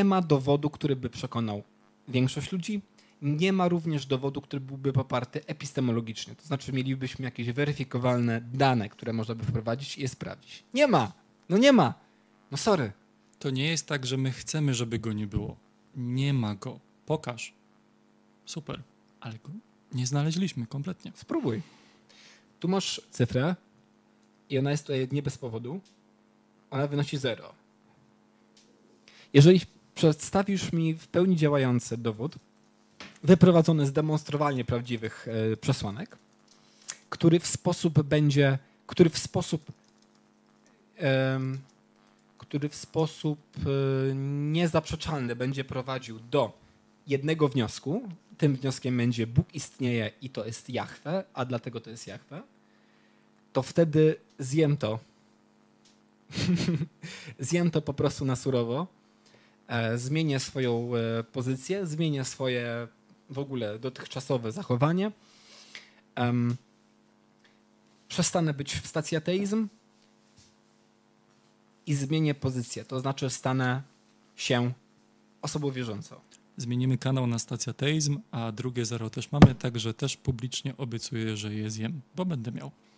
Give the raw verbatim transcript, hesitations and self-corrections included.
ma dowodu, który by przekonał większość ludzi. Nie ma również dowodu, który byłby poparty epistemologicznie. To znaczy mielibyśmy jakieś weryfikowalne dane, które można by wprowadzić i je sprawdzić. Nie ma. No nie ma. No sorry. To nie jest tak, że my chcemy, żeby go nie było. Nie ma go. Pokaż. Super. Ale go nie znaleźliśmy kompletnie. Spróbuj. Tu masz cyfrę i ona jest tutaj nie bez powodu. Ona wynosi zero. Jeżeli przedstawisz mi w pełni działający dowód, wyprowadzony z demonstrowanie prawdziwych e, przesłanek, który w sposób będzie, który w sposób e, który w sposób e, niezaprzeczalny będzie prowadził do jednego wniosku. Tym wnioskiem będzie Bóg istnieje i to jest Jahwe, a dlatego to jest Jahwe, to wtedy zjem to. zjem to po prostu na surowo. E, zmienię swoją e, pozycję, zmienię swoje w ogóle dotychczasowe zachowanie. Um, przestanę być w stacji ateizm i zmienię pozycję. To znaczy stanę się osobą wierzącą. Zmienimy kanał na stację ateizm, a drugie zero też mamy, także też publicznie obiecuję, że je zjem, bo będę miał.